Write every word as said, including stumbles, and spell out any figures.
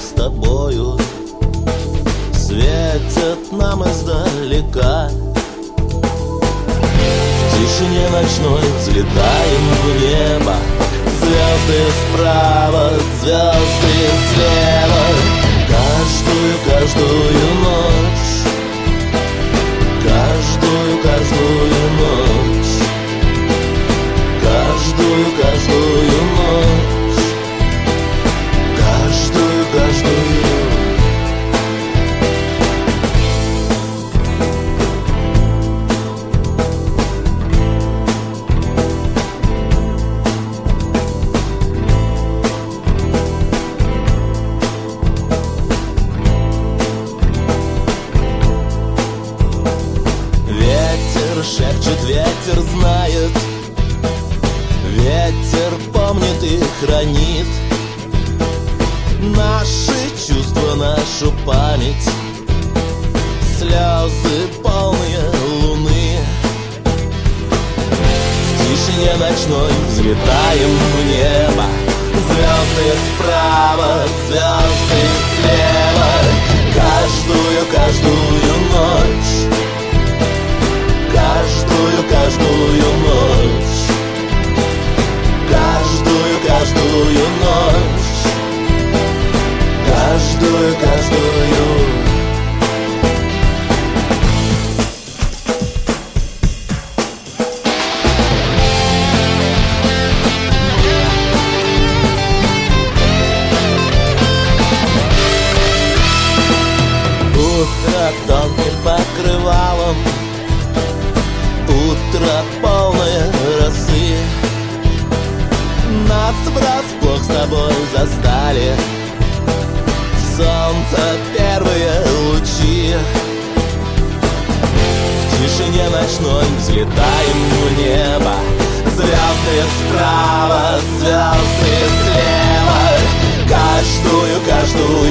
с тобою светят нам издалека. В тишине ночной взлетаем в небо. Звезды справа, звезды слева. Каждую, каждую ночь, каждую, каждую ночь, каждую, каждую ночь, каждую, каждую. Шепчет ветер, знает, ветер помнит и хранит наши чувства, нашу память, слезы полные луны. В тишине ночной взлетаем в небо. Звезды справа, звезды слева. Каждую, каждую ночь, каждую, каждую ночь, каждую, каждую ночь, каждую, каждую. Утро тонким покрывалом, утро полное росы. Нас врасплох с тобой застали солнце первые лучи. В тишине ночной взлетаем в небо. Звезды справа, звезды слева. Каждую, каждую